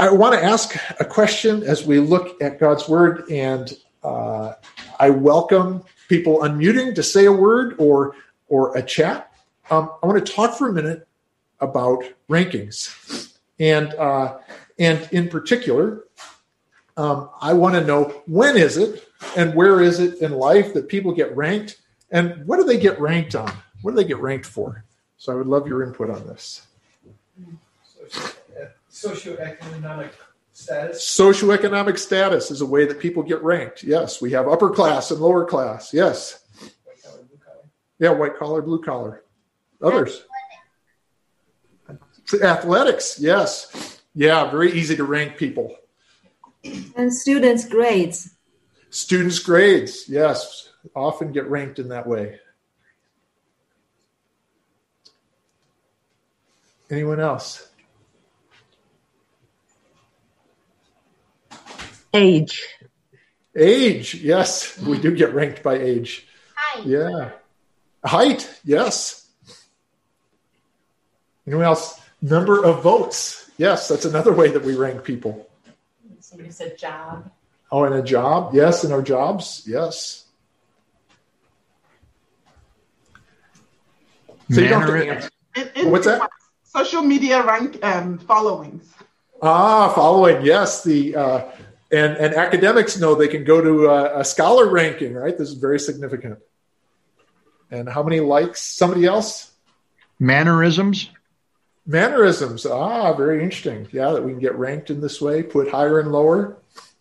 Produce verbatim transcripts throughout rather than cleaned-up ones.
I want to ask a question as we look at God's word, and uh, I welcome people unmuting to say a word or or a chat. Um, I want to talk for a minute about rankings, and uh, and in particular, um, I want to know, when is it and where is it in life that people get ranked, and what do they get ranked on? What do they get ranked for? So I would love your input on this. Socioeconomic status. Socioeconomic status is a way that people get ranked. Yes, we have upper class and lower class. Yes. White collar, blue collar. Yeah, white collar, blue collar. Others. Athletics. Athletics, yes. Yeah, very easy to rank people. And students' grades. Students' grades, yes, often get ranked in that way. Anyone else? Age. Age, yes. We do get ranked by age. Height. Yeah. Height, yes. Anyone else? Number of votes. Yes, that's another way that we rank people. Somebody said job. Oh, and a job. Yes, in our jobs. Yes. So you don't have to answer. In, in What's that? Social media rank um, followings. Ah, following. Yes, the uh, and and academics know they can go to a, a scholar ranking. Right, this is very significant. And how many likes? Somebody else? Mannerisms. Mannerisms. Ah, very interesting. Yeah, that we can get ranked in this way, put higher and lower.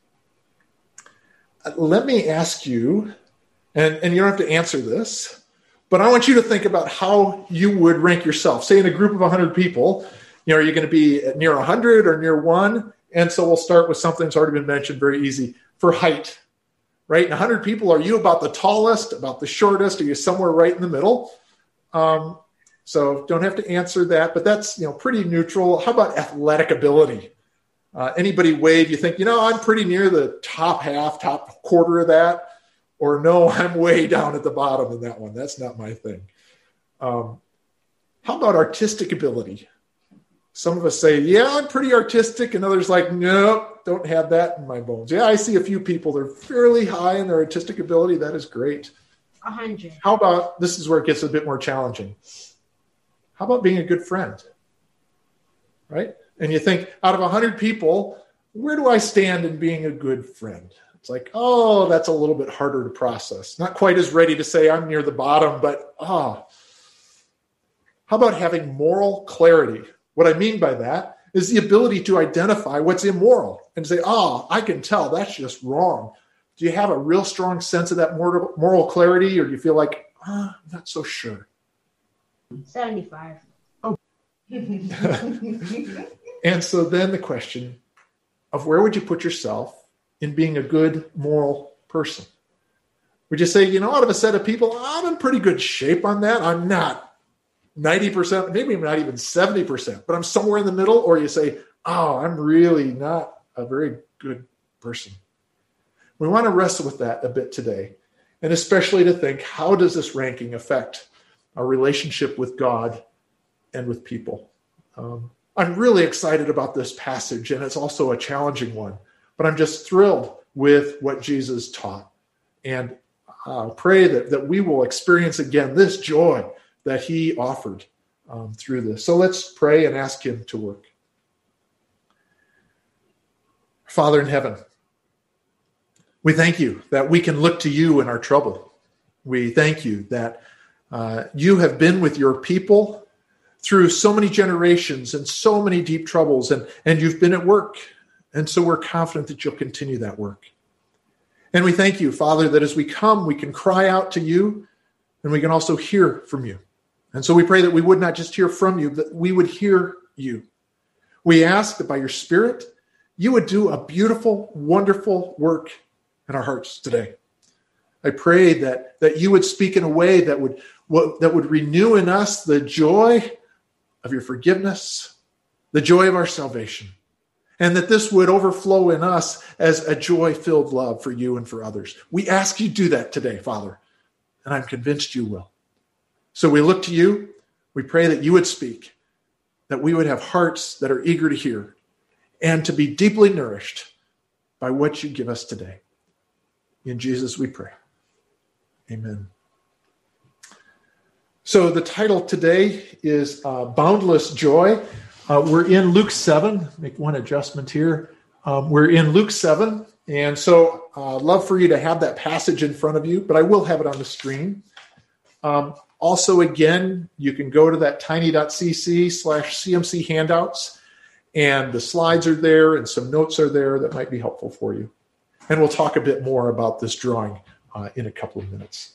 Uh, let me ask you, and and you don't have to answer this, but I want you to think about how you would rank yourself. Say in a group of one hundred people, you know, are you going to be near one hundred or near one? And so we'll start with something that's already been mentioned, very easy, for height, right? In one hundred people, are you about the tallest, about the shortest? Are you somewhere right in the middle? Um, so don't have to answer that, but that's, you know, pretty neutral. How about athletic ability? Uh, anybody wave, you think, you know, I'm pretty near the top half, top quarter of that. Or no, I'm way down at the bottom in that one. That's not my thing. Um, how about artistic ability? Some of us say, yeah, I'm pretty artistic. And others like, nope, don't have that in my bones. Yeah, I see a few people. They're fairly high in their artistic ability. That is great. A hundred. How about, this is where it gets a bit more challenging. How about being a good friend? Right? And you think, out of one hundred people, where do I stand in being a good friend? It's like, oh, that's a little bit harder to process. Not quite as ready to say I'm near the bottom, but ah. How about having moral clarity? What I mean by that is the ability to identify what's immoral and say, oh, I can tell that's just wrong. Do you have a real strong sense of that moral, moral clarity, or do you feel like, ah, I'm not so sure? seventy-five. Oh. And so then the question of where would you put yourself in being a good moral person? Would you say, you know, out of a set of people, I'm in pretty good shape on that. I'm not ninety percent, maybe not even seventy percent, but I'm somewhere in the middle. Or you say, oh, I'm really not a very good person. We want to wrestle with that a bit today, and especially to think, how does this ranking affect our relationship with God and with people? Um, I'm really excited about this passage, and it's also a challenging one. But I'm just thrilled with what Jesus taught, and uh, pray that, that we will experience again this joy that he offered um, through this. So let's pray and ask him to work. Father in heaven, we thank you that we can look to you in our trouble. We thank you that uh, you have been with your people through so many generations and so many deep troubles, and, and you've been at work. And so we're confident that you'll continue that work. And we thank you, Father, that as we come, we can cry out to you, and we can also hear from you. And so we pray that we would not just hear from you, that we would hear you. We ask that by your Spirit, you would do a beautiful, wonderful work in our hearts today. I pray that, that you would speak in a way that would, that would renew in us the joy of your forgiveness, the joy of our salvation, and that this would overflow in us as a joy-filled love for you and for others. We ask you to do that today, Father, and I'm convinced you will. So we look to you. We pray that you would speak, that we would have hearts that are eager to hear, and to be deeply nourished by what you give us today. In Jesus we pray. Amen. So the title today is uh, Boundless Joy. Uh, we're in Luke seven. Make one adjustment here. Um, we're in Luke seven. And so I'd uh, love for you to have that passage in front of you, but I will have it on the screen. Um, also, again, you can go to that tiny.cc slash CMC handouts, and the slides are there and some notes are there that might be helpful for you. And we'll talk a bit more about this drawing uh, in a couple of minutes.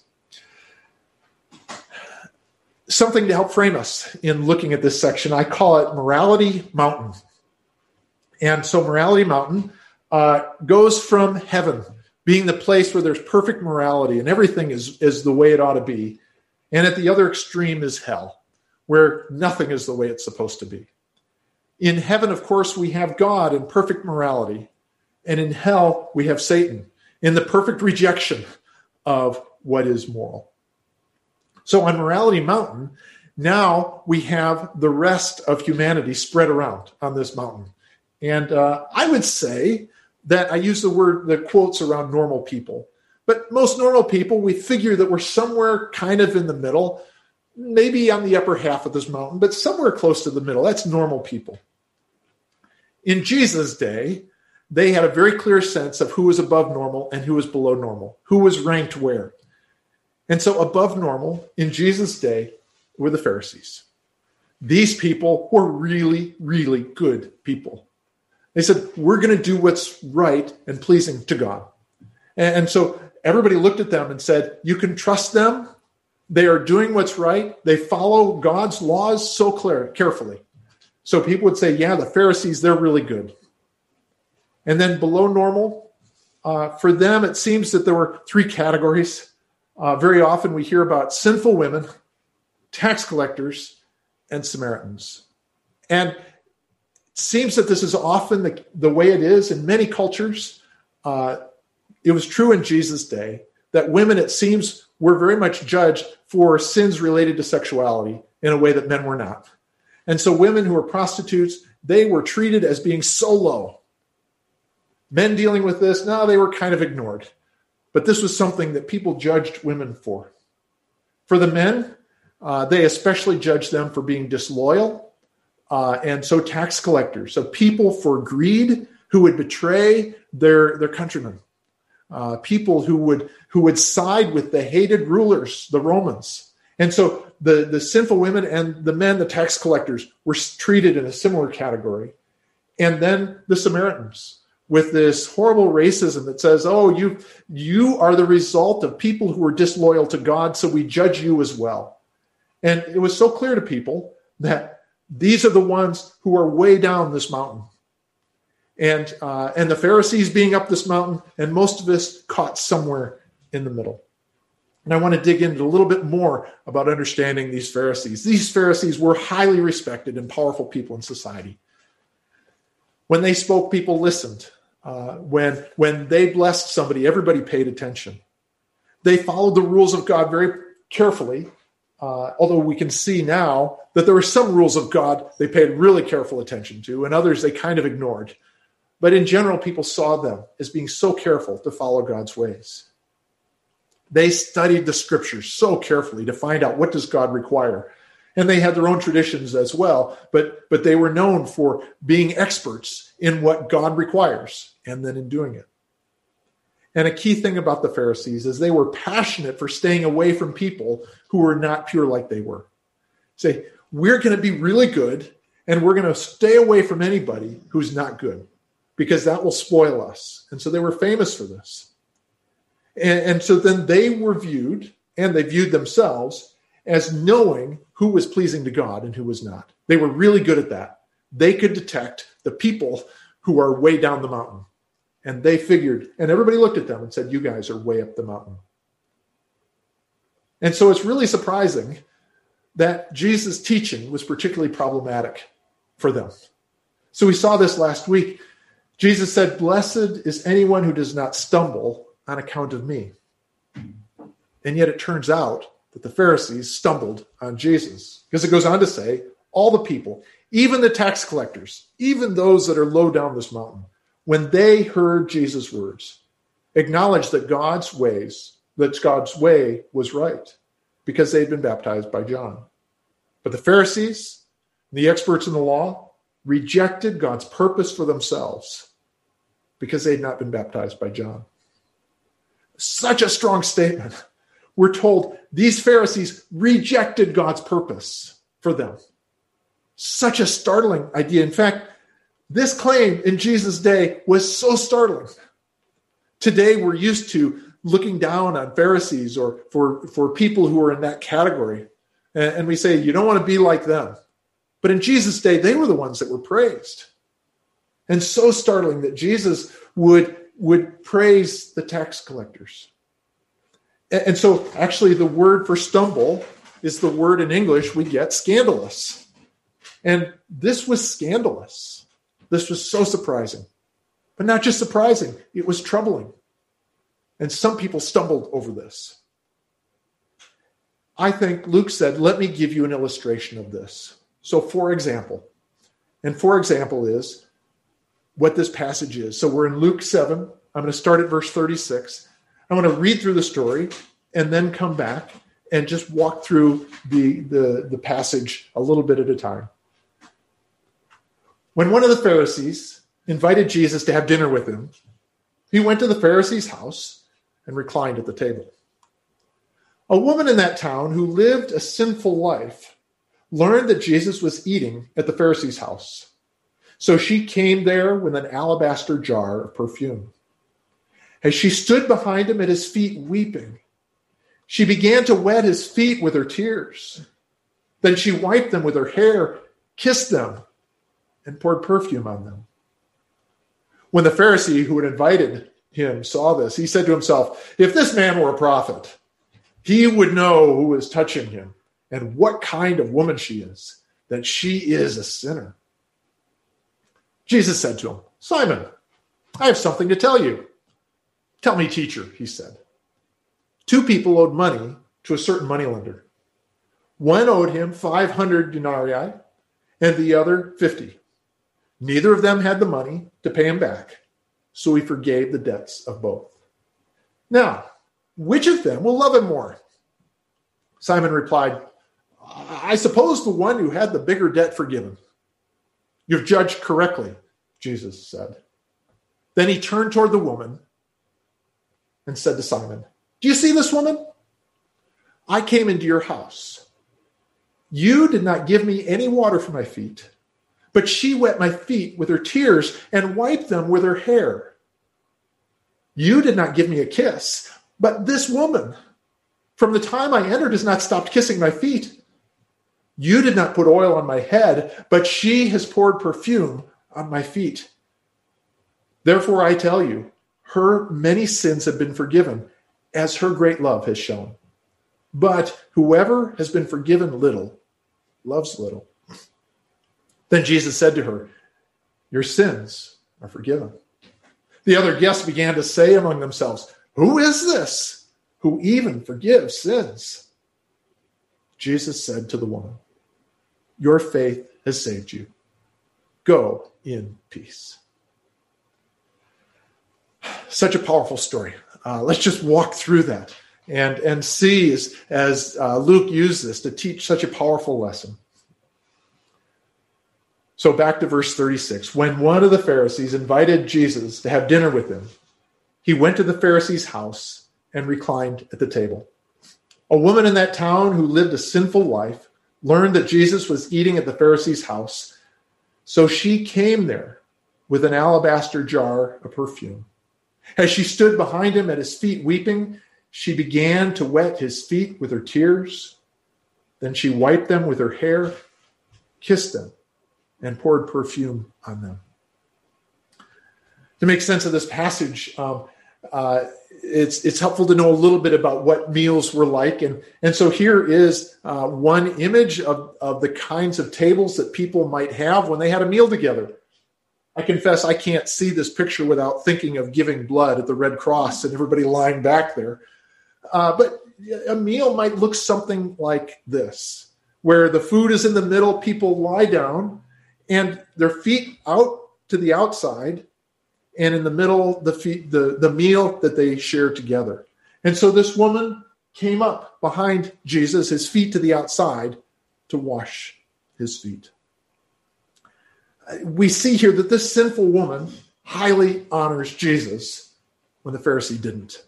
Something to help frame us in looking at this section, I call it Morality Mountain. And so Morality Mountain uh, goes from heaven, being the place where there's perfect morality and everything is, is the way it ought to be. And at the other extreme is hell, where nothing is the way it's supposed to be. In heaven, of course, we have God in perfect morality. And in hell, we have Satan in the perfect rejection of what is moral. So on Morality Mountain, now we have the rest of humanity spread around on this mountain. And uh, I would say that I use the word, the quotes around normal people. But most normal people, we figure that we're somewhere kind of in the middle, maybe on the upper half of this mountain, but somewhere close to the middle. That's normal people. In Jesus' day, they had a very clear sense of who was above normal and who was below normal, who was ranked where. And so above normal in Jesus' day were the Pharisees. These people were really, really good people. They said, we're going to do what's right and pleasing to God. And so everybody looked at them and said, you can trust them. They are doing what's right. They follow God's laws so clear, carefully. So people would say, yeah, the Pharisees, they're really good. And then below normal, uh, for them, it seems that there were three categories. Uh, very often we hear about sinful women, tax collectors, and Samaritans. And it seems that this is often the, the way it is in many cultures. Uh, it was true in Jesus' day that women, it seems, were very much judged for sins related to sexuality in a way that men were not. And so women who were prostitutes, they were treated as being so low. Men dealing with this, no, they were kind of ignored. But this was something that people judged women for. For the men, uh, they especially judged them for being disloyal. Uh, and so tax collectors, so people for greed who would betray their, their countrymen. Uh, people who would who would side with the hated rulers, the Romans. And so the, the sinful women and the men, the tax collectors, were treated in a similar category. And then the Samaritans, with this horrible racism that says, oh, you, you are the result of people who are disloyal to God, so we judge you as well. And it was so clear to people that these are the ones who are way down this mountain. And uh, and the Pharisees being up this mountain, and most of us caught somewhere in the middle. And I want to dig into a little bit more about understanding these Pharisees. These Pharisees were highly respected and powerful people in society. When they spoke, people listened. Uh, when, when they blessed somebody, everybody paid attention. They followed the rules of God very carefully, uh, although we can see now that there were some rules of God they paid really careful attention to, and others they kind of ignored. But in general, people saw them as being so careful to follow God's ways. They studied the scriptures so carefully to find out what does God require. And they had their own traditions as well, but, but they were known for being experts in what God requires and then in doing it. And a key thing about the Pharisees is they were passionate for staying away from people who were not pure like they were. Say, we're going to be really good, and we're going to stay away from anybody who's not good, because that will spoil us. And so they were famous for this. And, and so then they were viewed, and they viewed themselves as knowing who was pleasing to God and who was not. They were really good at that. They could detect the people who are way down the mountain. And they figured, and everybody looked at them and said, you guys are way up the mountain. And so it's really surprising that Jesus' teaching was particularly problematic for them. So we saw this last week. Jesus said, blessed is anyone who does not stumble on account of me. And yet it turns out that the Pharisees stumbled on Jesus, because it goes on to say, all the people, even the tax collectors, even those that are low down this mountain, when they heard Jesus' words, acknowledged that God's ways, that God's way was right, because they'd been baptized by John. But the Pharisees, the experts in the law, rejected God's purpose for themselves because they'd not been baptized by John. Such a strong statement. We're told these Pharisees rejected God's purpose for them. Such a startling idea. In fact, this claim in Jesus' day was so startling. Today, we're used to looking down on Pharisees or for, for people who are in that category. And, and we say, you don't want to be like them. But in Jesus' day, they were the ones that were praised. And so startling that Jesus would, would praise the tax collectors. And, and so actually the word for stumble is the word in English we get scandalous. And this was scandalous. This was so surprising. But not just surprising, it was troubling. And some people stumbled over this. I think Luke said, let me give you an illustration of this. So for example, and for example is what this passage is. So we're in Luke seven. I'm going to start at verse thirty-six. I want to read through the story and then come back and just walk through the, the, the passage a little bit at a time. When one of the Pharisees invited Jesus to have dinner with him, he went to the Pharisee's house and reclined at the table. A woman in that town who lived a sinful life learned that Jesus was eating at the Pharisee's house. So she came there with an alabaster jar of perfume. As she stood behind him at his feet weeping, she began to wet his feet with her tears. Then she wiped them with her hair, kissed them, and poured perfume on them. When the Pharisee who had invited him saw this, he said to himself, if this man were a prophet, he would know who is touching him and what kind of woman she is, that she is a sinner. Jesus said to him, Simon, I have something to tell you. Tell me, teacher, he said. Two people owed money to a certain moneylender. One owed him five hundred denarii and the other fifty. Neither of them had the money to pay him back, so he forgave the debts of both. Now, which of them will love him more? Simon replied, I suppose the one who had the bigger debt forgiven. You've judged correctly, Jesus said. Then he turned toward the woman and said to Simon, do you see this woman? I came into your house. You did not give me any water for my feet, but she wet my feet with her tears and wiped them with her hair. You did not give me a kiss, but this woman, from the time I entered, has not stopped kissing my feet. You did not put oil on my head, but she has poured perfume on my feet. Therefore, I tell you, her many sins have been forgiven, as her great love has shown. But whoever has been forgiven little, loves little. Then Jesus said to her, your sins are forgiven. The other guests began to say among themselves, who is this who even forgives sins? Jesus said to the woman, your faith has saved you. Go in peace. Such a powerful story. Uh, let's just walk through that and, and see as, as uh, Luke used this to teach such a powerful lesson. So back to verse thirty-six. When one of the Pharisees invited Jesus to have dinner with him, he went to the Pharisee's house and reclined at the table. A woman in that town who lived a sinful life learned that Jesus was eating at the Pharisee's house. So she came there with an alabaster jar of perfume. As she stood behind him at his feet weeping, she began to wet his feet with her tears. Then she wiped them with her hair, kissed them, and poured perfume on them. To make sense of this passage, um, uh, it's it's helpful to know a little bit about what meals were like. And, and so here is uh, one image of, of the kinds of tables that people might have when they had a meal together. I confess I can't see this picture without thinking of giving blood at the Red Cross and everybody lying back there. Uh, but a meal might look something like this, where the food is in the middle, people lie down, and their feet out to the outside, and in the middle, the feet, the, the meal that they shared together. And so this woman came up behind Jesus, his feet to the outside, to wash his feet. We see here that this sinful woman highly honors Jesus when the Pharisee didn't.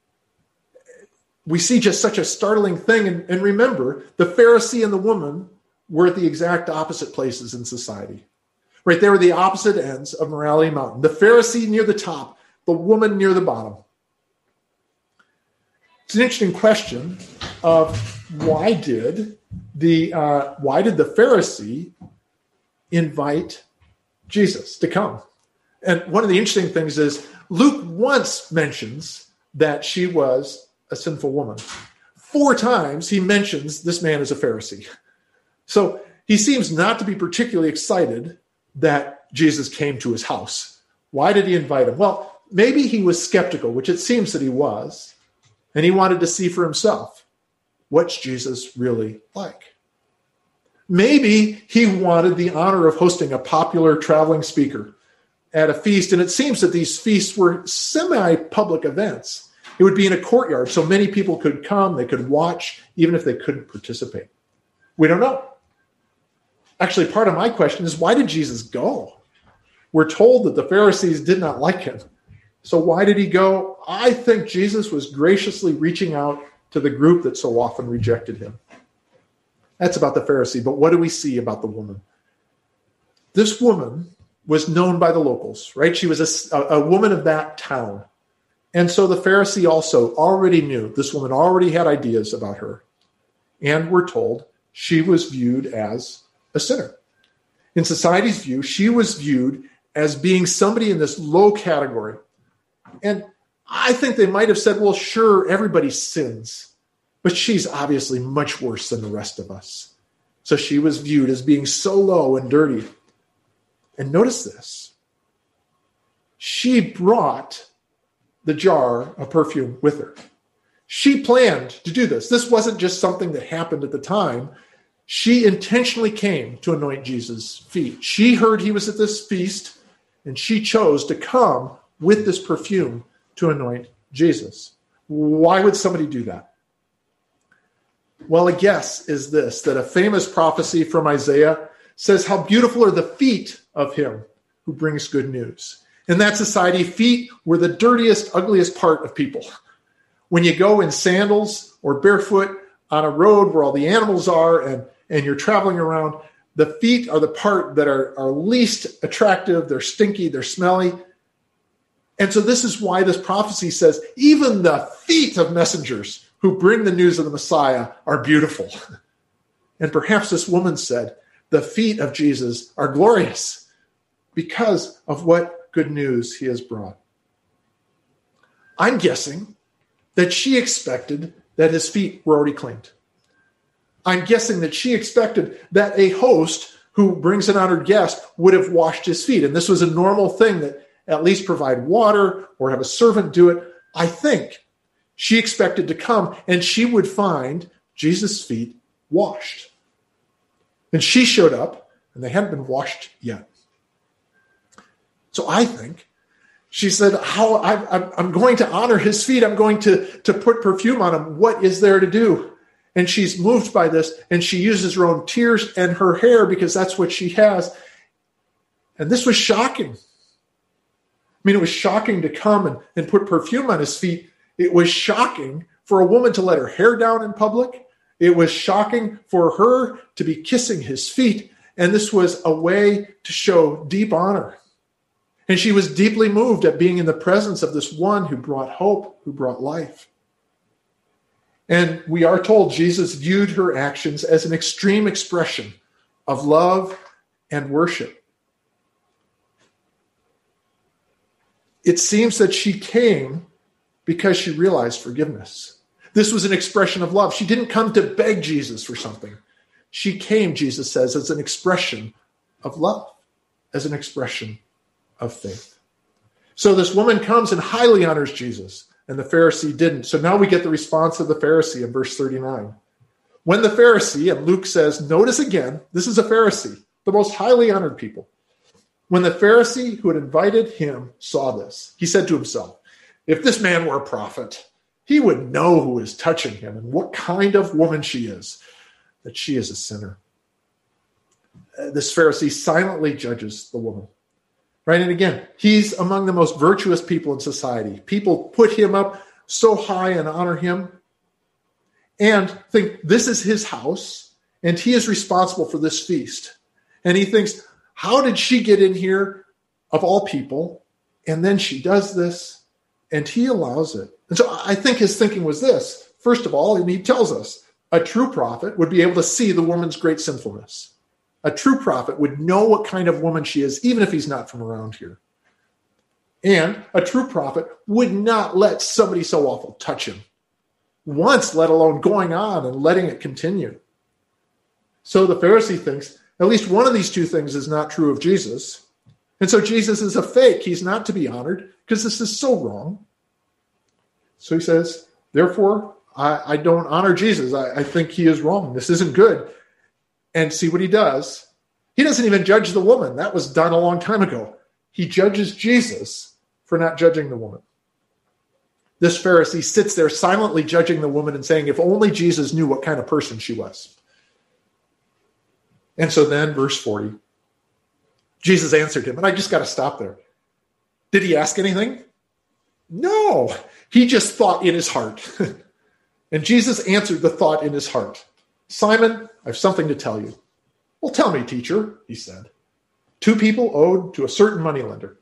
We see just such a startling thing. And, and remember, the Pharisee and the woman were at the exact opposite places in society. Right? They were the opposite ends of Morality Mountain. The Pharisee near the top, the woman near the bottom. It's an interesting question of why did the uh, why did the Pharisee invite Jesus to come? And one of the interesting things is Luke once mentions that she was a sinful woman. Four times he mentions this man as a Pharisee. So he seems not to be particularly excited that Jesus came to his house. Why did he invite him? Well, maybe he was skeptical, which it seems that he was, and he wanted to see for himself, what's Jesus really like? Maybe he wanted the honor of hosting a popular traveling speaker at a feast, and it seems that these feasts were semi-public events. It would be in a courtyard, so many people could come, they could watch, even if they couldn't participate. We don't know. Actually, part of my question is, why did Jesus go? We're told that the Pharisees did not like him. So why did he go? I think Jesus was graciously reaching out to the group that so often rejected him. That's about the Pharisee. But what do we see about the woman? This woman was known by the locals, right? She was a, a woman of that town. And so the Pharisee also already knew, this woman already had ideas about her. And we're told she was viewed as a sinner. In society's view, she was viewed as being somebody in this low category. And I think they might have said, well, sure, everybody sins, but she's obviously much worse than the rest of us. So she was viewed as being so low and dirty. And notice this. She brought the jar of perfume with her. She planned to do this. This wasn't just something that happened at the time. She intentionally came to anoint Jesus' feet. She heard he was at this feast, and she chose to come with this perfume to anoint Jesus. Why would somebody do that? Well, a guess is this, that a famous prophecy from Isaiah says, how beautiful are the feet of him who brings good news. In that society, feet were the dirtiest, ugliest part of people. When you go in sandals or barefoot on a road where all the animals are and, and you're traveling around, the feet are the part that are, are least attractive. They're stinky, they're smelly. And so this is why this prophecy says, even the feet of messengers who bring the news of the Messiah are beautiful. And perhaps this woman said, the feet of Jesus are glorious because of what good news he has brought. I'm guessing that she expected that his feet were already cleaned. I'm guessing that she expected that a host who brings an honored guest would have washed his feet. And this was a normal thing, that at least provide water or have a servant do it. I think she expected to come and she would find Jesus' feet washed. And she showed up and they hadn't been washed yet. So I think she said, "How I, I'm going to honor his feet. I'm going to, to put perfume on him. What is there to do?" And she's moved by this, and she uses her own tears and her hair because that's what she has. And this was shocking. I mean, it was shocking to come and, and put perfume on his feet. It was shocking for a woman to let her hair down in public. It was shocking for her to be kissing his feet. And this was a way to show deep honor. And she was deeply moved at being in the presence of this one who brought hope, who brought life. And we are told Jesus viewed her actions as an extreme expression of love and worship. It seems that she came because she realized forgiveness. This was an expression of love. She didn't come to beg Jesus for something. She came, Jesus says, as an expression of love, as an expression of faith. So this woman comes and highly honors Jesus, and the Pharisee didn't. So now we get the response of the Pharisee in verse thirty-nine. When the Pharisee, and Luke says, notice again, this is a Pharisee. the most highly honored people. When the Pharisee who had invited him saw this, he said to himself, if this man were a prophet, he would know who is touching him and what kind of woman she is, that she is a sinner. Uh, this Pharisee silently judges the woman. Right? And again, he's among the most virtuous people in society. People put him up so high and honor him and think this is his house and he is responsible for this feast. And he thinks, how did she get in here of all people? And then she does this and he allows it. And so I think his thinking was this. First of all, and he tells us, a true prophet would be able to see the woman's great sinfulness. A true prophet would know what kind of woman she is, even if he's not from around here. And a true prophet would not let somebody so awful touch him once, let alone going on and letting it continue. So the Pharisee thinks at least one of these two things is not true of Jesus. And so Jesus is a fake. He's not to be honored because this is so wrong. So he says, therefore, I, I don't honor Jesus. I, I think he is wrong. This isn't good. And see what he does. He doesn't even judge the woman. That was done a long time ago. He judges Jesus for not judging the woman. This Pharisee sits there silently judging the woman and saying, if only Jesus knew what kind of person she was. And so then, verse forty, Jesus answered him. And I just got to stop there. Did he ask anything? No. He just thought in his heart. And Jesus answered the thought in his heart. Simon, I have something to tell you. Well, tell me, teacher, he said. Two people owed to a certain moneylender.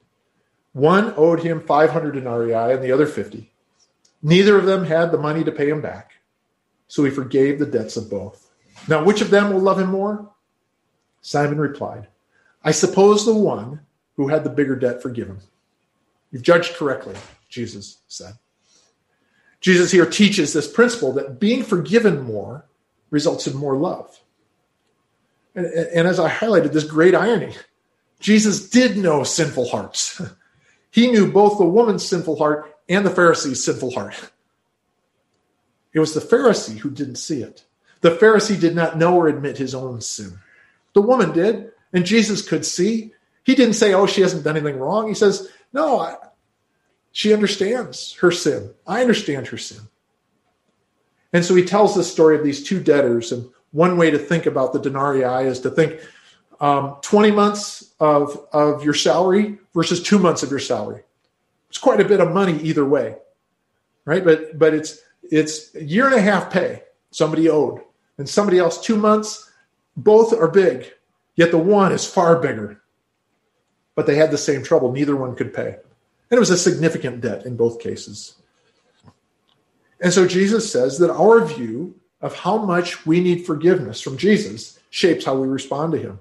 One owed him five hundred denarii and the other fifty. Neither of them had the money to pay him back, so he forgave the debts of both. Now, which of them will love him more? Simon replied, I suppose the one who had the bigger debt forgiven. You've judged correctly, Jesus said. Jesus here teaches this principle that being forgiven more results in more love. And, and as I highlighted, this great irony, Jesus did know sinful hearts. He knew both the woman's sinful heart and the Pharisee's sinful heart. It was the Pharisee who didn't see it. The Pharisee did not know or admit his own sin. The woman did, and Jesus could see. He didn't say, oh, she hasn't done anything wrong. He says, no, I, she understands her sin. I understand her sin. And so he tells the story of these two debtors. And one way to think about the denarii is to think um, twenty months of, of your salary versus two months of your salary. It's quite a bit of money either way, right? But but it's it's a year and a half pay somebody owed, and somebody else two months. Both are big, yet the one is far bigger. But they had the same trouble. Neither one could pay. And it was a significant debt in both cases. And so Jesus says that our view of how much we need forgiveness from Jesus shapes how we respond to him.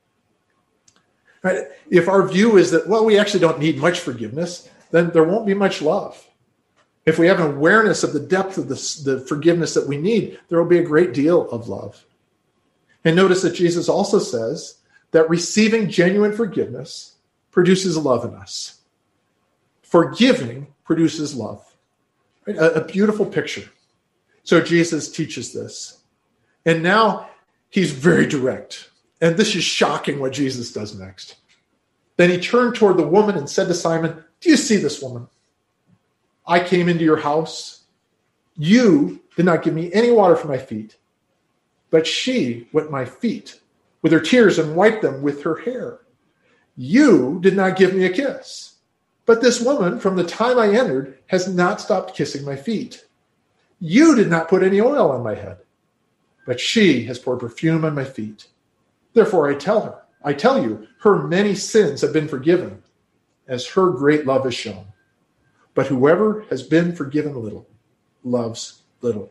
Right? If our view is that, well, we actually don't need much forgiveness, then there won't be much love. If we have an awareness of the depth of the, the forgiveness that we need, there will be a great deal of love. And notice that Jesus also says that receiving genuine forgiveness produces love in us. Forgiving produces love. Right? A, a beautiful picture. So Jesus teaches this. And now he's very direct. And this is shocking what Jesus does next. Then he turned toward the woman and said to Simon, do you see this woman? I came into your house. You did not give me any water for my feet, but she wet my feet with her tears and wiped them with her hair. You did not give me a kiss, but this woman from the time I entered has not stopped kissing my feet. You did not put any oil on my head, but she has poured perfume on my feet. Therefore I tell her, I tell you, her many sins have been forgiven, as her great love is shown. But whoever has been forgiven little loves little.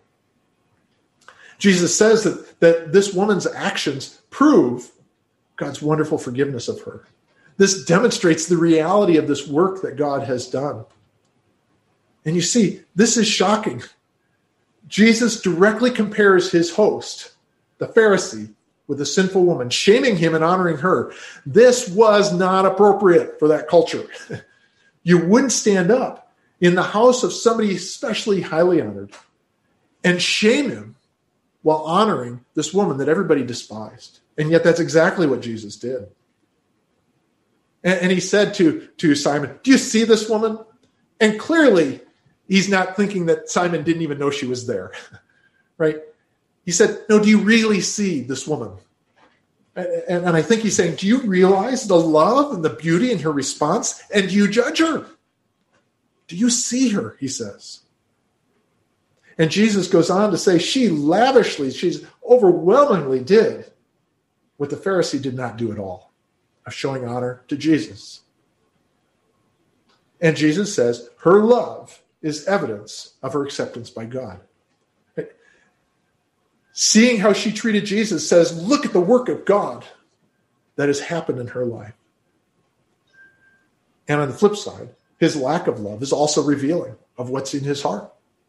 Jesus says that, that this woman's actions prove God's wonderful forgiveness of her. This demonstrates the reality of this work that God has done. And you see, this is shocking. Jesus directly compares his host, the Pharisee, with a sinful woman, shaming him and honoring her. This was not appropriate for that culture. You wouldn't stand up in the house of somebody especially highly honored and shame him while honoring this woman that everybody despised. And yet that's exactly what Jesus did. And, and he said to, to Simon, do you see this woman? And clearly, he's not thinking that Simon didn't even know she was there, right? He said, no, do you really see this woman? And, and, and I think he's saying, do you realize the love and the beauty in her response? And do you judge her? Do you see her? He says. And Jesus goes on to say, she lavishly, she's overwhelmingly did what the Pharisee did not do at all, of showing honor to Jesus. And Jesus says her love is evidence of her acceptance by God. Right? Seeing how she treated Jesus says, look at the work of God that has happened in her life. And on the flip side, his lack of love is also revealing of what's in his heart.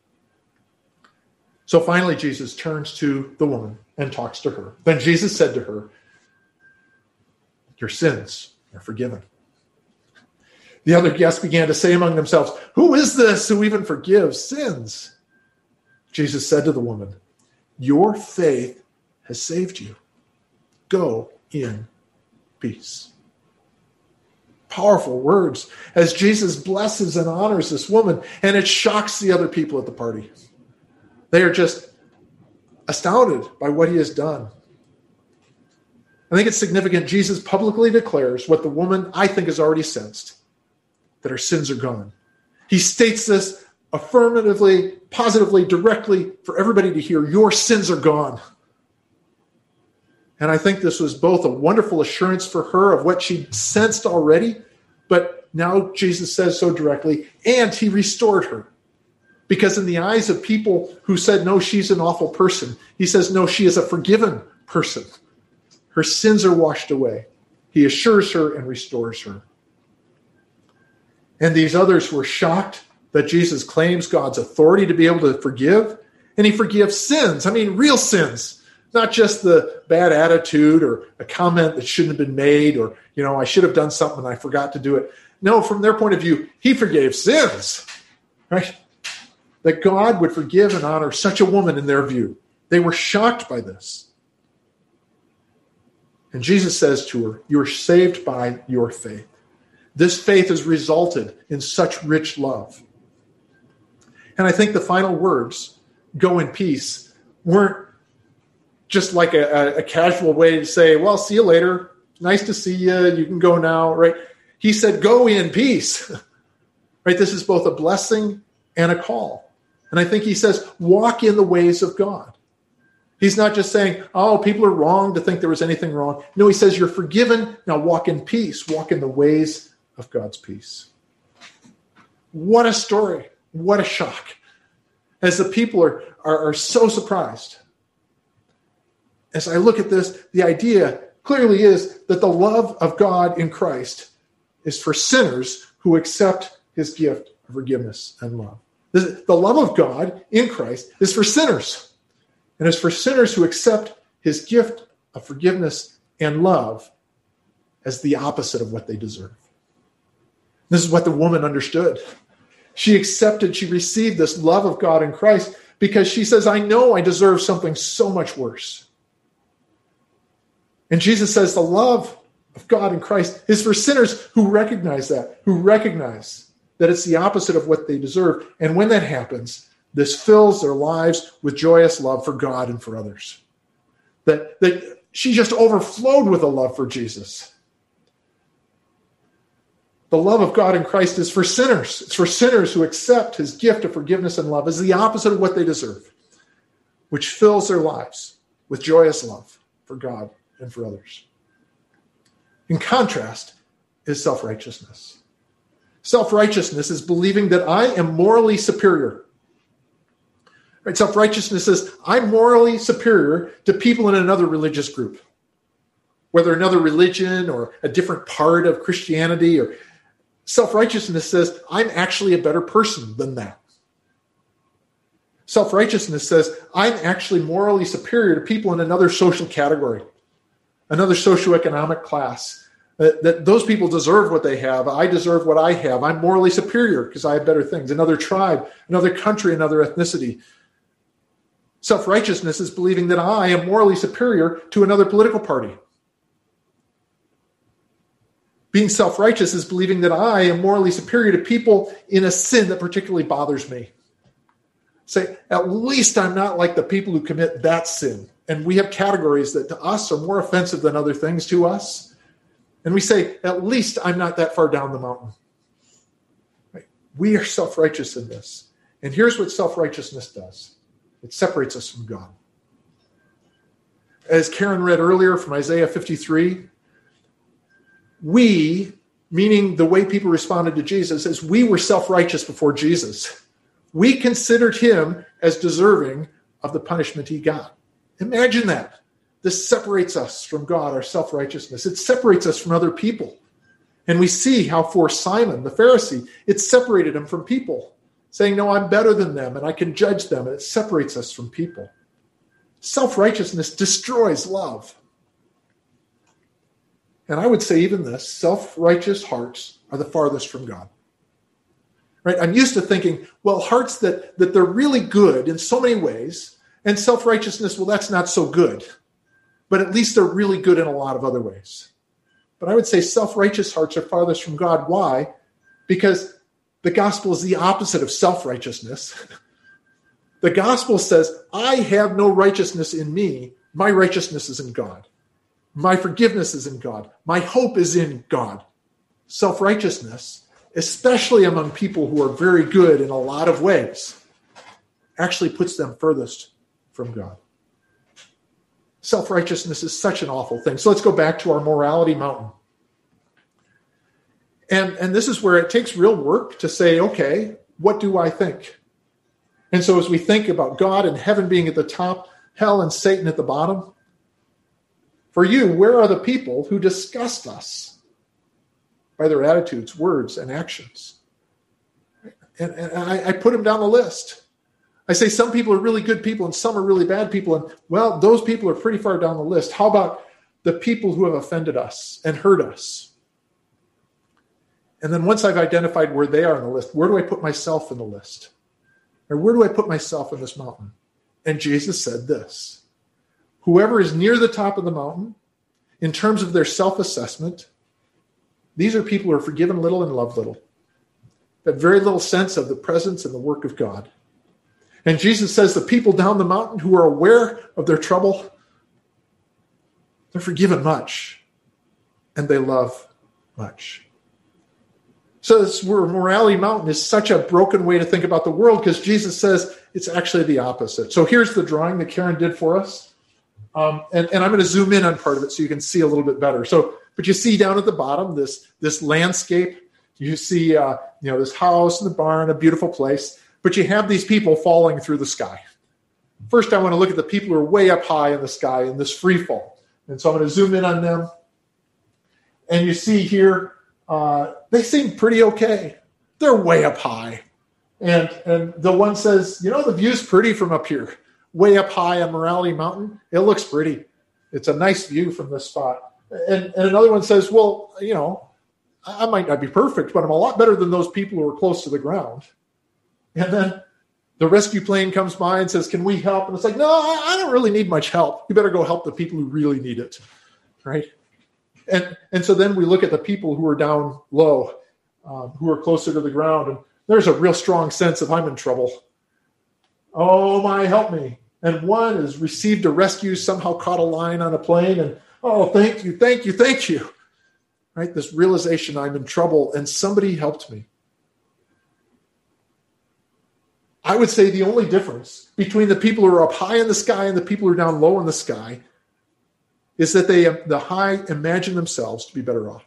So finally, Jesus turns to the woman and talks to her. Then Jesus said to her, your sins are forgiven. The other guests began to say among themselves, who is this who even forgives sins? Jesus said to the woman, your faith has saved you. Go in peace. Powerful words as Jesus blesses and honors this woman, and it shocks the other people at the party. They are just astounded by what he has done. I think it's significant. Jesus publicly declares what the woman, I think, has already sensed, that her sins are gone. He states this affirmatively, positively, directly for everybody to hear. Your sins are gone. And I think this was both a wonderful assurance for her of what she sensed already, but now Jesus says so directly, and he restored her. Because in the eyes of people who said, no, she's an awful person, he says, no, she is a forgiven person. Her sins are washed away. He assures her and restores her. And these others were shocked that Jesus claims God's authority to be able to forgive. And he forgives sins. I mean, real sins. Not just the bad attitude or a comment that shouldn't have been made or, you know, I should have done something and I forgot to do it. No, from their point of view, he forgave sins. Right? That God would forgive and honor such a woman in their view. They were shocked by this. And Jesus says to her, you are saved by your faith. This faith has resulted in such rich love. And I think the final words, go in peace, weren't just like a, a casual way to say, well, see you later. Nice to see you. You can go now, right? He said, go in peace. Right? This is both a blessing and a call. And I think he says, walk in the ways of God. He's not just saying, oh, people are wrong to think there was anything wrong. No, he says, you're forgiven. Now walk in peace. Walk in the ways of God's peace. What a story. What a shock. As the people are, are, are so surprised. As I look at this, the idea clearly is that the love of God in Christ is for sinners who accept his gift of forgiveness and love. The love of God in Christ is for sinners. And it's for sinners who accept his gift of forgiveness and love as the opposite of what they deserve. This is what the woman understood. She accepted, she received this love of God in Christ because she says, I know I deserve something so much worse. And Jesus says the love of God in Christ is for sinners who recognize that, who recognize that it's the opposite of what they deserve. And when that happens, this fills their lives with joyous love for God and for others. That, that she just overflowed with a love for Jesus. The love of God in Christ is for sinners. It's for sinners who accept his gift of forgiveness and love as the opposite of what they deserve, which fills their lives with joyous love for God and for others. In contrast is self-righteousness. Self-righteousness is believing that I am morally superior. Right? Self-righteousness is I'm morally superior to people in another religious group, whether another religion or a different part of Christianity. Or self-righteousness says I'm actually a better person than that. Self-righteousness says I'm actually morally superior to people in another social category, another socioeconomic class. That, that those people deserve what they have. I deserve what I have. I'm morally superior because I have better things. Another tribe, another country, another ethnicity. Self-righteousness is believing that I am morally superior to another political party. Being self-righteous is believing that I am morally superior to people in a sin that particularly bothers me. Say, at least I'm not like the people who commit that sin. And we have categories that to us are more offensive than other things to us. And we say, at least I'm not that far down the mountain. Right? We are self-righteous in this. And here's what self-righteousness does. It separates us from God. As Karen read earlier from Isaiah fifty-three, we, meaning the way people responded to Jesus, is we were self-righteous before Jesus. We considered him as deserving of the punishment he got. Imagine that. This separates us from God, our self-righteousness. It separates us from other people. And we see how for Simon, the Pharisee, it separated him from people, saying, no, I'm better than them and I can judge them. And it separates us from people. Self-righteousness destroys love. And I would say even this, self-righteous hearts are the farthest from God. Right? I'm used to thinking, well, hearts that, that they're really good in so many ways, and self-righteousness, well, that's not so good. But at least they're really good in a lot of other ways. But I would say self-righteous hearts are farthest from God. Why? Because the gospel is the opposite of self-righteousness. The gospel says, I have no righteousness in me. My righteousness is in God. My forgiveness is in God. My hope is in God. Self-righteousness, especially among people who are very good in a lot of ways, actually puts them furthest from God. Self-righteousness is such an awful thing. So let's go back to our morality mountain. And, and this is where it takes real work to say, okay, what do I think? And so as we think about God and heaven being at the top, hell and Satan at the bottom, for you, where are the people who disgust us by their attitudes, words, and actions? And, and I, I put them down the list. I say some people are really good people and some are really bad people. And, well, those people are pretty far down the list. How about the people who have offended us and hurt us? And then once I've identified where they are on the list, where do I put myself in the list? Or where do I put myself in this mountain? And Jesus said this: whoever is near the top of the mountain, in terms of their self-assessment, these are people who are forgiven little and loved little. That very little sense of the presence and the work of God. And Jesus says the people down the mountain who are aware of their trouble, they're forgiven much, and they love much. So this where morality mountain is such a broken way to think about the world, because Jesus says it's actually the opposite. So here's the drawing that Karen did for us. Um, and, and I'm going to zoom in on part of it so you can see a little bit better. So, but you see down at the bottom, this, this landscape, you see, uh, you know, this house and the barn, a beautiful place, but you have these people falling through the sky. First, I want to look at the people who are way up high in the sky in this free fall. And so I'm going to zoom in on them. And you see here, uh, they seem pretty okay. They're way up high. And, and the one says, you know, the view's pretty from up here. Way up high on Morality Mountain, it looks pretty. It's a nice view from this spot. And, and another one says, well, you know, I might not be perfect, but I'm a lot better than those people who are close to the ground. And then the rescue plane comes by and says, can we help? And it's like, no, I don't really need much help. You better go help the people who really need it, right? And and so then we look at the people who are down low, um, who are closer to the ground, and there's a real strong sense of I'm in trouble. Oh, my, help me. And one has received a rescue, somehow caught a line on a plane, and, oh, thank you, thank you, thank you. Right? This realization I'm in trouble, and somebody helped me. I would say the only difference between the people who are up high in the sky and the people who are down low in the sky is that they, the high imagine themselves to be better off.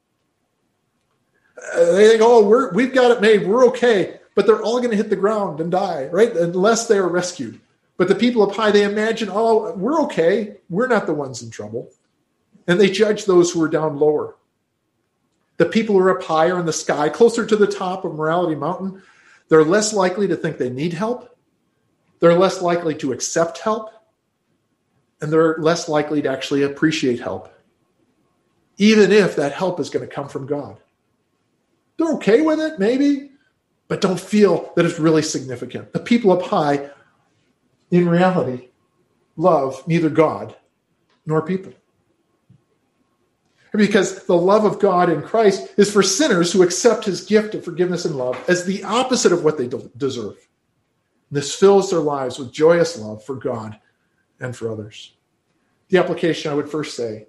Uh, they think, oh, we're, we've got it made, we're okay. But they're all going to hit the ground and die, right? Unless they are rescued. But the people up high, they imagine, oh, we're okay. We're not the ones in trouble. And they judge those who are down lower. The people who are up higher in the sky, closer to the top of Morality Mountain, they're less likely to think they need help. They're less likely to accept help. And they're less likely to actually appreciate help, even if that help is going to come from God. They're okay with it, maybe, but don't feel that it's really significant. The people up high, in reality, love neither God nor people. Because the love of God in Christ is for sinners who accept his gift of forgiveness and love as the opposite of what they deserve. This fills their lives with joyous love for God and for others. The application, I would first say,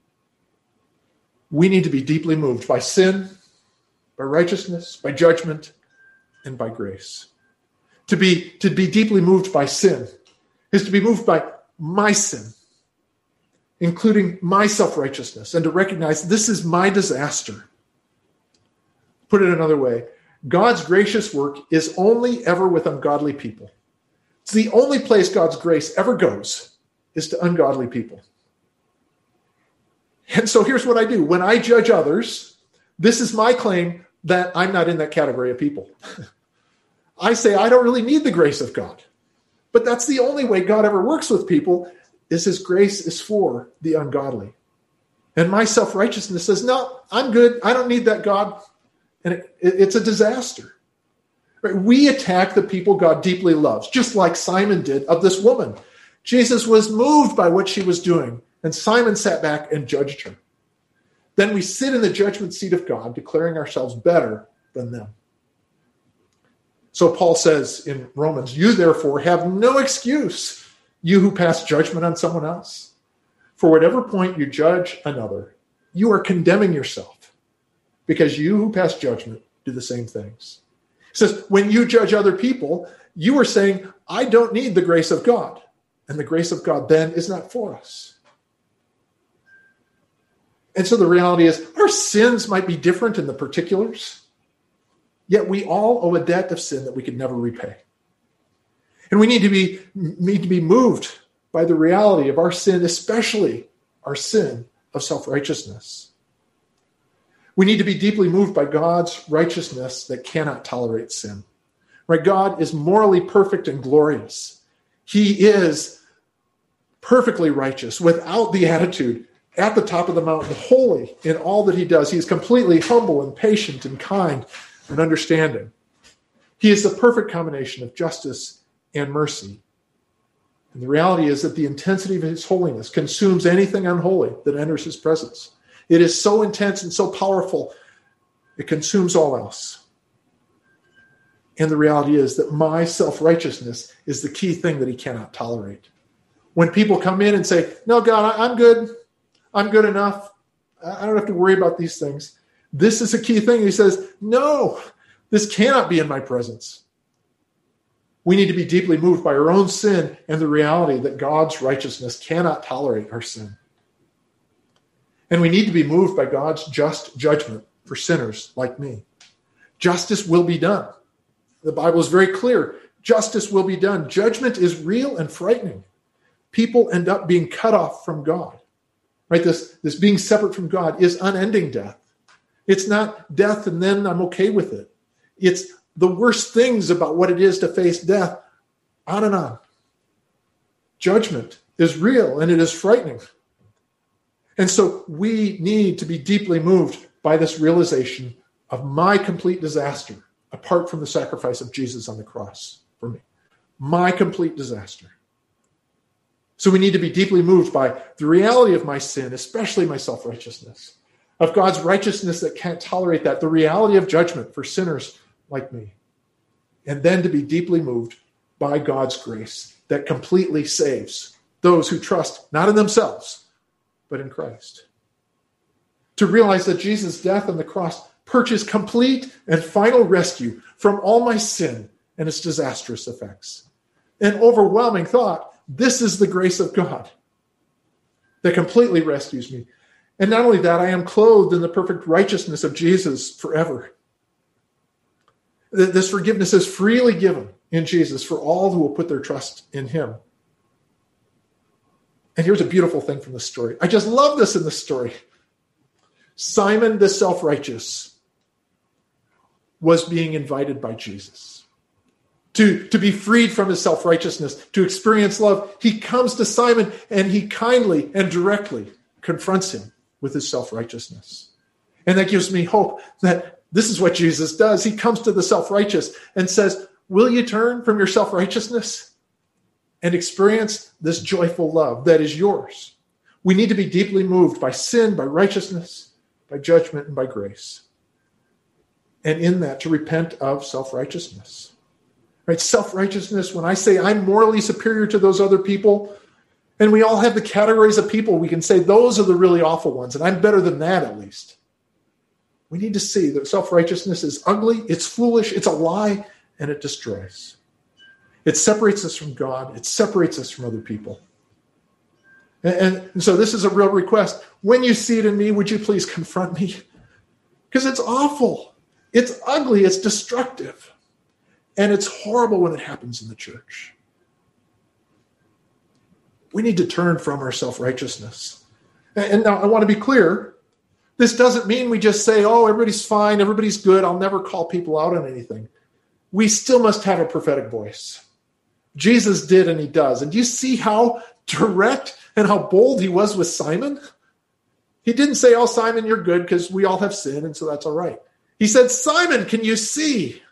we need to be deeply moved by sin, by righteousness, by judgment, and by grace. To be, to be deeply moved by sin is to be moved by my sin, including my self-righteousness, and to recognize this is my disaster. Put it another way, God's gracious work is only ever with ungodly people. It's the only place God's grace ever goes is to ungodly people. And so here's what I do. When I judge others, this is my claim that I'm not in that category of people. I say I don't really need the grace of God. But that's the only way God ever works with people, is his grace is for the ungodly. And my self-righteousness says, no, I'm good. I don't need that God. And it, it, it's a disaster. Right? We attack the people God deeply loves, just like Simon did of this woman. Jesus was moved by what she was doing, and Simon sat back and judged her. Then we sit in the judgment seat of God, declaring ourselves better than them. So Paul says in Romans, you therefore have no excuse, you who pass judgment on someone else. For whatever point you judge another, you are condemning yourself, because you who pass judgment do the same things. He says, when you judge other people, you are saying, I don't need the grace of God. And the grace of God then is not for us. And so the reality is, our sins might be different in the particulars, yet we all owe a debt of sin that we could never repay. And we need to be, need to be moved by the reality of our sin, especially our sin of self-righteousness. We need to be deeply moved by God's righteousness that cannot tolerate sin. Right? God is morally perfect and glorious. He is perfectly righteous, without the attitude, at the top of the mountain, holy in all that he does. He is completely humble and patient and kind and understanding. He is the perfect combination of justice and mercy. And the reality is that the intensity of his holiness consumes anything unholy that enters his presence. It is so intense and so powerful, it consumes all else. And the reality is that my self-righteousness is the key thing that he cannot tolerate. When people come in and say, no, God, I'm good. I'm good enough. I don't have to worry about these things. This is a key thing. He says, no, this cannot be in my presence. We need to be deeply moved by our own sin and the reality that God's righteousness cannot tolerate our sin. And we need to be moved by God's just judgment for sinners like me. Justice will be done. The Bible is very clear. Justice will be done. Judgment is real and frightening. People end up being cut off from God. Right? This, this being separate from God is unending death. It's not death and then I'm okay with it. It's the worst things about what it is to face death, on and on. Judgment is real and it is frightening. And so we need to be deeply moved by this realization of my complete disaster apart from the sacrifice of Jesus on the cross for me. My complete disaster. So we need to be deeply moved by the reality of my sin, especially my self-righteousness, of God's righteousness that can't tolerate that, the reality of judgment for sinners like me, and then to be deeply moved by God's grace that completely saves those who trust not in themselves, but in Christ. To realize that Jesus' death on the cross purchased complete and final rescue from all my sin and its disastrous effects. An overwhelming thought, this is the grace of God that completely rescues me. And not only that, I am clothed in the perfect righteousness of Jesus forever. This forgiveness is freely given in Jesus for all who will put their trust in him. And here's a beautiful thing from the story. I just love this in the story. Simon the self-righteous was being invited by Jesus to, to be freed from his self-righteousness, to experience love. He comes to Simon and he kindly and directly confronts him with his self-righteousness. And that gives me hope that this is what Jesus does. He comes to the self-righteous and says, will you turn from your self-righteousness? and experience this joyful love that is yours. We need to be deeply moved by sin, by righteousness, by judgment, and by grace. And in that, to repent of self-righteousness. Right? Self-righteousness, when I say I'm morally superior to those other people, and we all have the categories of people, we can say those are the really awful ones, and I'm better than that at least. We need to see that self-righteousness is ugly, it's foolish, it's a lie, and it destroys. It separates us from God. It separates us from other people. And, and so this is a real request. When you see it in me, would you please confront me? Because it's awful. It's ugly. It's destructive. And it's horrible when it happens in the church. We need to turn from our self-righteousness. And, and now I want to be clear. This doesn't mean we just say, oh, everybody's fine, everybody's good, I'll never call people out on anything. We still must have a prophetic voice. Jesus did, and he does. And do you see how direct and how bold he was with Simon? He didn't say, oh, Simon, you're good because we all have sin, and so that's all right. He said, Simon, can you see?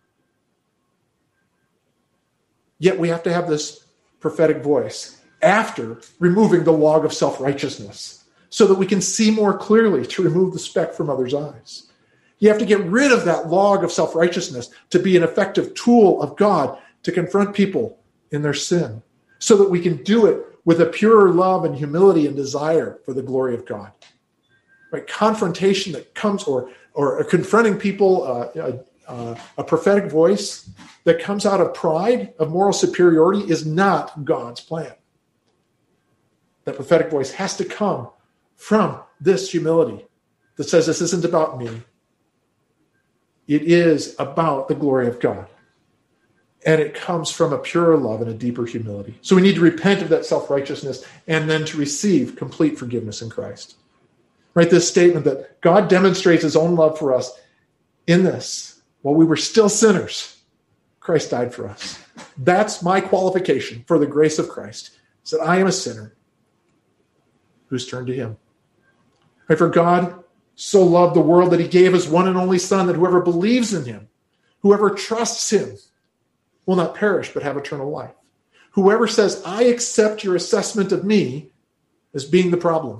Yet we have to have this prophetic voice after removing the log of self-righteousness so that we can see more clearly to remove the speck from others' eyes. You have to get rid of that log of self-righteousness to be an effective tool of God to confront people in their sin so that we can do it with a pure love and humility and desire for the glory of God. Right? Confrontation that comes, or or confronting people, uh, uh, a prophetic voice that comes out of pride, of moral superiority, is not God's plan. That prophetic voice has to come from this humility that says this isn't about me. It is about the glory of God. And it comes from a purer love and a deeper humility. So we need to repent of that self-righteousness and then to receive complete forgiveness in Christ. Right? This statement that God demonstrates his own love for us in this. While we were still sinners, Christ died for us. That's my qualification for the grace of Christ, is that I am a sinner who's turned to him. Right? For God so loved the world that he gave his one and only Son, that whoever believes in him, whoever trusts him, will not perish but have eternal life. Whoever says, I accept your assessment of me as being the problem,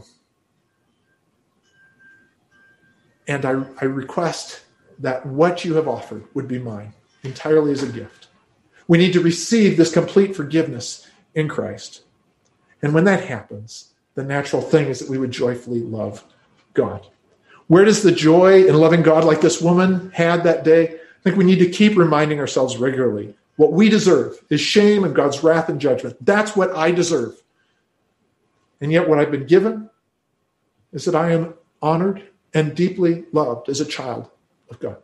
and I, I request that what you have offered would be mine entirely as a gift. We need to receive this complete forgiveness in Christ. And when that happens, the natural thing is that we would joyfully love God. Where does the joy in loving God like this woman had that day? I think we need to keep reminding ourselves regularly. What we deserve is shame and God's wrath and judgment. That's what I deserve. And yet what I've been given is that I am honored and deeply loved as a child of God.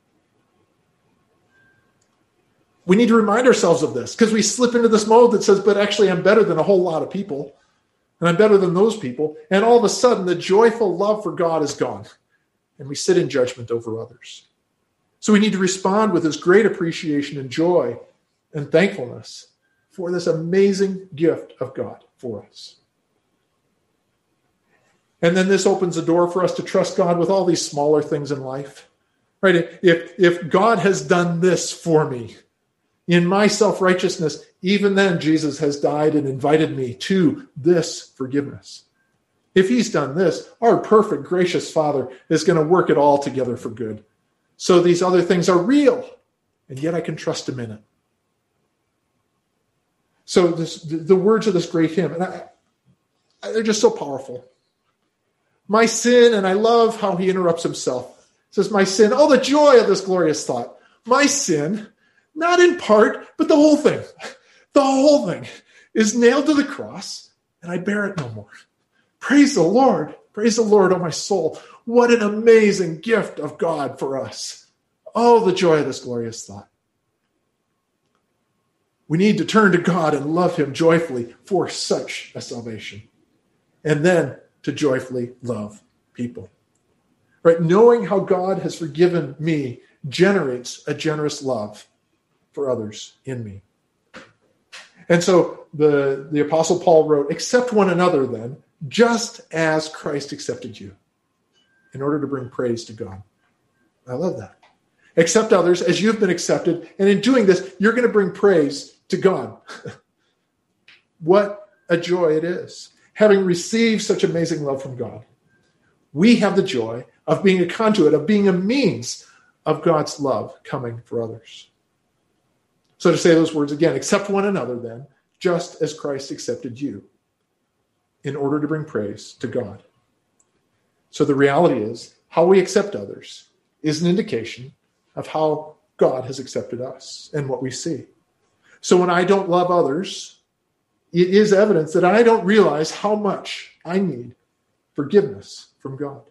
We need to remind ourselves of this because we slip into this mode that says, but actually I'm better than a whole lot of people. And I'm better than those people. And all of a sudden, the joyful love for God is gone. And we sit in judgment over others. So we need to respond with this great appreciation and joy and thankfulness for this amazing gift of God for us. And then this opens the door for us to trust God with all these smaller things in life. Right? If, if God has done this for me, in my self-righteousness, even then Jesus has died and invited me to this forgiveness. If he's done this, our perfect, gracious Father is going to work it all together for good. So these other things are real, and yet I can trust him in it. So this, the words of this great hymn, and I, I, they're just so powerful. My sin, and I love how he interrupts himself. He says, my sin, oh, the joy of this glorious thought. My sin, not in part, but the whole thing. The whole thing is nailed to the cross, and I bear it no more. Praise the Lord. Praise the Lord, oh my soul. What an amazing gift of God for us. Oh, the joy of this glorious thought. We need to turn to God and love him joyfully for such a salvation. And then to joyfully love people. Right? Knowing how God has forgiven me generates a generous love for others in me. And so the, the Apostle Paul wrote, accept one another then, just as Christ accepted you, in order to bring praise to God. I love that. Accept others as you've been accepted, and in doing this, you're going to bring praise to God. what a joy it is. Having received such amazing love from God, we have the joy of being a conduit, of being a means of God's love coming for others. So to say those words again, accept one another then, just as Christ accepted you, in order to bring praise to God. So the reality is, how we accept others is an indication of how God has accepted us and what we see. So when I don't love others, it is evidence that I don't realize how much I need forgiveness from God.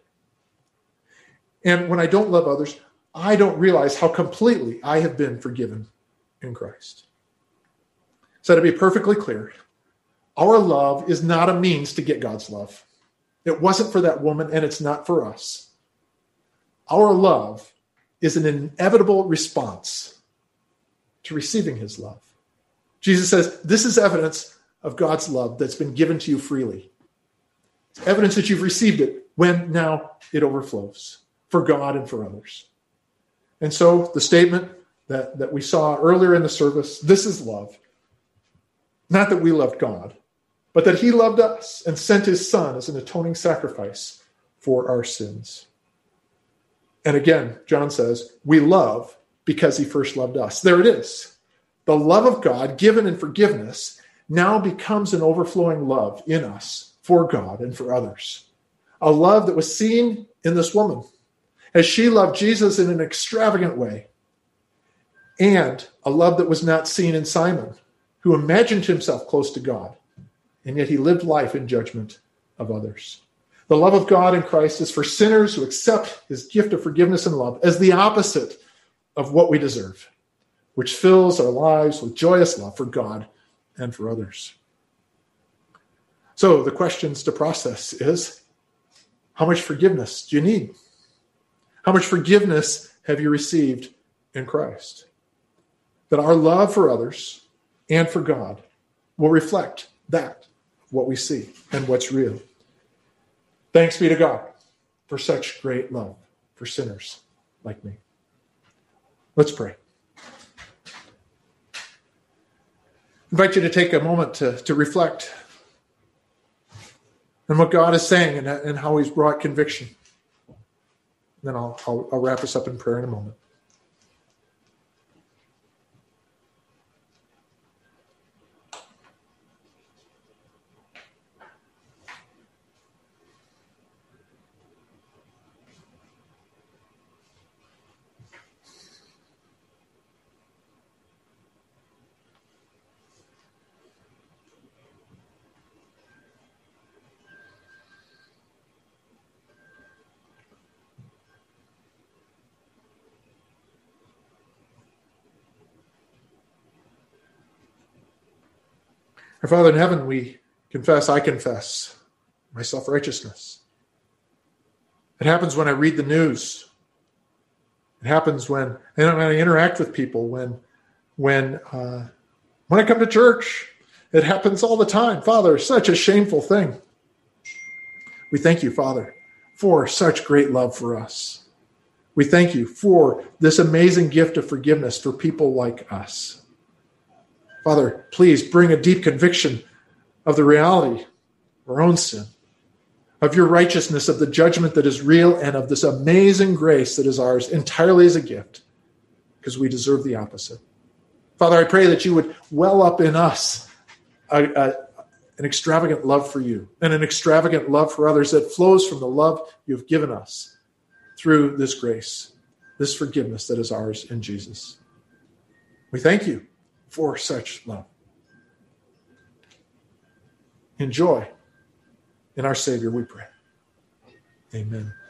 And when I don't love others, I don't realize how completely I have been forgiven in Christ. So to be perfectly clear, our love is not a means to get God's love. It wasn't for that woman, and it's not for us. Our love is an inevitable response to receiving his love. Jesus says, this is evidence of God's love that's been given to you freely. It's evidence that you've received it when now it overflows for God and for others. And so the statement that, that we saw earlier in the service, this is love. Not that we loved God, but that he loved us and sent his son as an atoning sacrifice for our sins. And again, John says, we love because he first loved us. There it is. The love of God given in forgiveness now becomes an overflowing love in us for God and for others. A love that was seen in this woman as she loved Jesus in an extravagant way. And a love that was not seen in Simon, who imagined himself close to God, and yet he lived life in judgment of others. The love of God in Christ is for sinners who accept his gift of forgiveness and love as the opposite of what we deserve, which fills our lives with joyous love for God and for others. So the questions to process is, how much forgiveness do you need? How much forgiveness have you received in Christ? That our love for others and for God will reflect that, what we see and what's real. Thanks be to God for such great love for sinners like me. Let's pray. I invite you to take a moment to, to reflect on what God is saying and, and how he's brought conviction. Then I'll, I'll, I'll wrap us up in prayer in a moment. Our Father in heaven, we confess, I confess my self-righteousness. It happens when I read the news. It happens when, when I interact with people, when, when, uh, when I come to church. It happens all the time. Father, such a shameful thing. We thank you, Father, for such great love for us. We thank you for this amazing gift of forgiveness for people like us. Father, please bring a deep conviction of the reality of our own sin, of your righteousness, of the judgment that is real, and of this amazing grace that is ours entirely as a gift, because we deserve the opposite. Father, I pray that you would well up in us a, a, an extravagant love for you and an extravagant love for others that flows from the love you have given us through this grace, this forgiveness that is ours in Jesus. We thank you for such love. In joy in our Savior, we pray. Amen.